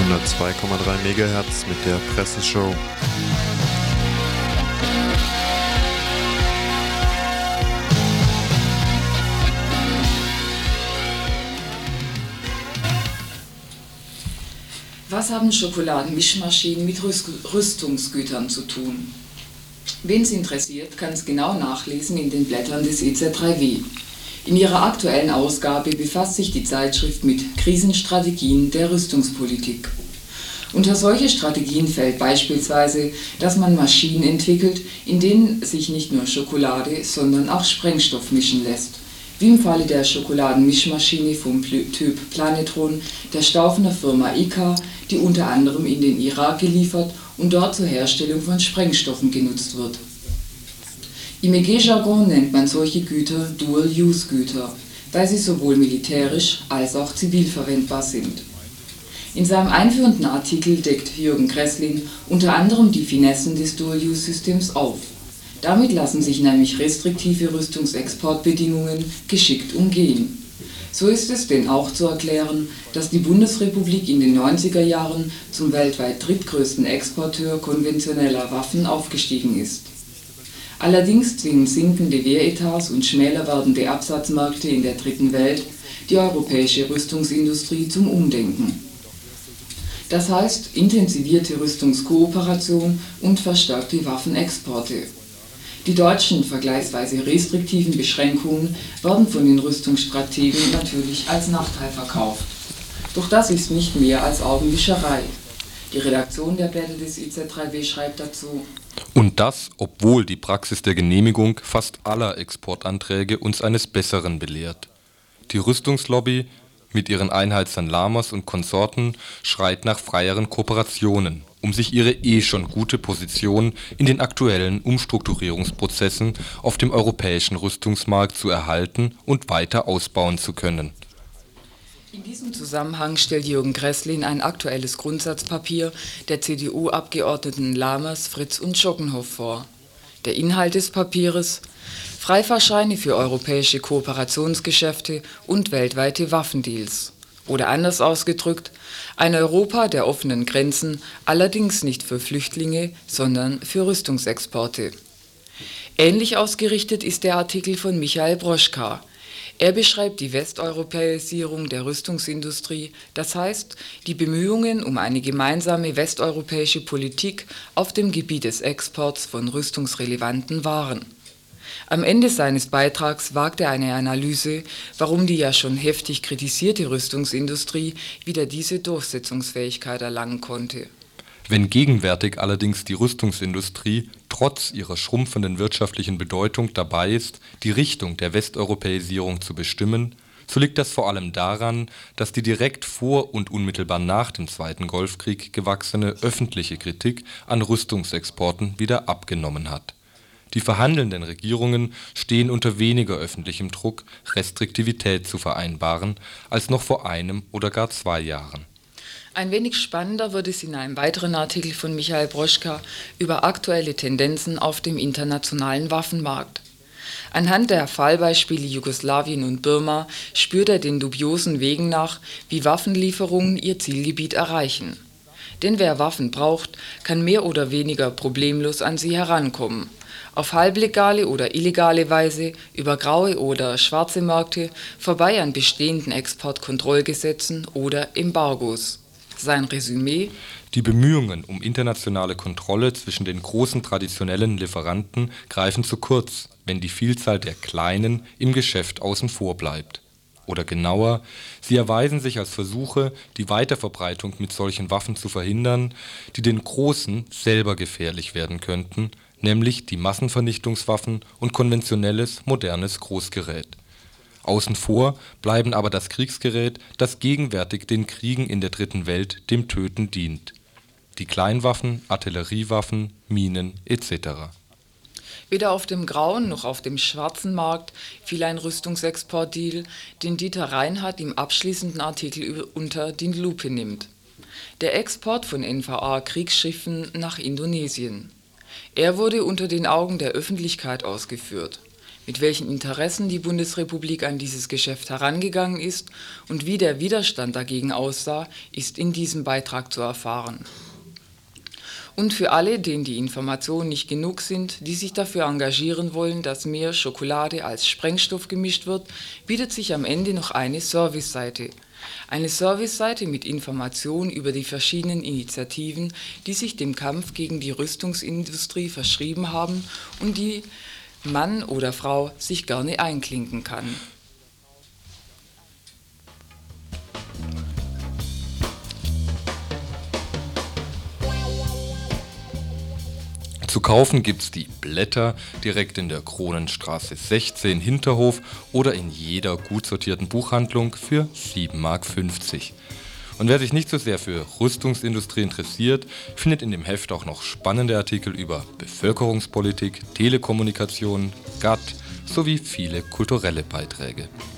102,3 MHz mit der Presseshow. Was haben Schokoladenmischmaschinen mit Rüstungsgütern zu tun? Wen es interessiert, kann es genau nachlesen in den Blättern des EZ3W. In ihrer aktuellen Ausgabe befasst sich die Zeitschrift mit Krisenstrategien der Rüstungspolitik. Unter solche Strategien fällt beispielsweise, dass man Maschinen entwickelt, in denen sich nicht nur Schokolade, sondern auch Sprengstoff mischen lässt. Wie im Falle der Schokoladenmischmaschine vom Typ Planetron der Staufener Firma ICA, die unter anderem in den Irak geliefert und dort zur Herstellung von Sprengstoffen genutzt wird. Im EG-Jargon nennt man solche Güter Dual-Use-Güter, weil sie sowohl militärisch als auch zivil verwendbar sind. In seinem einführenden Artikel deckt Jürgen Gresslin unter anderem die Finessen des Dual-Use-Systems auf. Damit lassen sich nämlich restriktive Rüstungsexportbedingungen geschickt umgehen. So ist es denn auch zu erklären, dass die Bundesrepublik in den 90er Jahren zum weltweit drittgrößten Exporteur konventioneller Waffen aufgestiegen ist. Allerdings zwingen sinkende Wehretats und schmäler werdende Absatzmärkte in der dritten Welt die europäische Rüstungsindustrie zum Umdenken. Das heißt intensivierte Rüstungskooperation und verstärkte Waffenexporte. Die deutschen vergleichsweise restriktiven Beschränkungen werden von den Rüstungsstrategen natürlich als Nachteil verkauft. Doch das ist nicht mehr als Augenwischerei. Die Redaktion der Blätter des EZ3W schreibt dazu: Und das, obwohl die Praxis der Genehmigung fast aller Exportanträge uns eines Besseren belehrt. Die Rüstungslobby mit ihren Einheitsern Lamas und Konsorten schreit nach freieren Kooperationen, um sich ihre schon gute Position in den aktuellen Umstrukturierungsprozessen auf dem europäischen Rüstungsmarkt zu erhalten und weiter ausbauen zu können. In diesem Zusammenhang stellt Jürgen Gresslin ein aktuelles Grundsatzpapier der CDU-Abgeordneten Lamas, Fritz und Schockenhoff vor. Der Inhalt des Papiers: Freifahrscheine für europäische Kooperationsgeschäfte und weltweite Waffendeals. Oder anders ausgedrückt, ein Europa der offenen Grenzen, allerdings nicht für Flüchtlinge, sondern für Rüstungsexporte. Ähnlich ausgerichtet ist der Artikel von Michael Broschka. Er beschreibt die Westeuropäisierung der Rüstungsindustrie, das heißt die Bemühungen um eine gemeinsame westeuropäische Politik auf dem Gebiet des Exports von rüstungsrelevanten Waren. Am Ende seines Beitrags wagt er eine Analyse, warum die ja schon heftig kritisierte Rüstungsindustrie wieder diese Durchsetzungsfähigkeit erlangen konnte. Wenn gegenwärtig allerdings die Rüstungsindustrie trotz ihrer schrumpfenden wirtschaftlichen Bedeutung dabei ist, die Richtung der Westeuropäisierung zu bestimmen, so liegt das vor allem daran, dass die direkt vor und unmittelbar nach dem Zweiten Golfkrieg gewachsene öffentliche Kritik an Rüstungsexporten wieder abgenommen hat. Die verhandelnden Regierungen stehen unter weniger öffentlichem Druck, Restriktivität zu vereinbaren, als noch vor einem oder gar 2 Jahren. Ein wenig spannender wird es in einem weiteren Artikel von Michael Broschka über aktuelle Tendenzen auf dem internationalen Waffenmarkt. Anhand der Fallbeispiele Jugoslawien und Birma spürt er den dubiosen Wegen nach, wie Waffenlieferungen ihr Zielgebiet erreichen. Denn wer Waffen braucht, kann mehr oder weniger problemlos an sie herankommen. Auf halblegale oder illegale Weise, über graue oder schwarze Märkte, vorbei an bestehenden Exportkontrollgesetzen oder Embargos. Sein Resümee: Die Bemühungen um internationale Kontrolle zwischen den großen traditionellen Lieferanten greifen zu kurz, wenn die Vielzahl der Kleinen im Geschäft außen vor bleibt. Oder genauer, sie erweisen sich als Versuche, die Weiterverbreitung mit solchen Waffen zu verhindern, die den Großen selber gefährlich werden könnten, nämlich die Massenvernichtungswaffen und konventionelles, modernes Großgerät. Außen vor bleiben aber das Kriegsgerät, das gegenwärtig den Kriegen in der Dritten Welt dem Töten dient. Die Kleinwaffen, Artilleriewaffen, Minen etc. Weder auf dem grauen noch auf dem schwarzen Markt fiel ein Rüstungsexportdeal, den Dieter Reinhardt im abschließenden Artikel unter die Lupe nimmt. Der Export von NVA-Kriegsschiffen nach Indonesien. Er wurde unter den Augen der Öffentlichkeit ausgeführt. Mit welchen Interessen die Bundesrepublik an dieses Geschäft herangegangen ist und wie der Widerstand dagegen aussah, ist in diesem Beitrag zu erfahren. Und für alle, denen die Informationen nicht genug sind, die sich dafür engagieren wollen, dass mehr Schokolade als Sprengstoff gemischt wird, bietet sich am Ende noch eine Serviceseite. Eine Serviceseite mit Informationen über die verschiedenen Initiativen, die sich dem Kampf gegen die Rüstungsindustrie verschrieben haben und die Mann oder Frau sich gerne einklinken kann. Zu kaufen gibt's die Blätter direkt in der Kronenstraße 16 Hinterhof oder in jeder gut sortierten Buchhandlung für 7,50 Mark. Und wer sich nicht so sehr für Rüstungsindustrie interessiert, findet in dem Heft auch noch spannende Artikel über Bevölkerungspolitik, Telekommunikation, GATT sowie viele kulturelle Beiträge.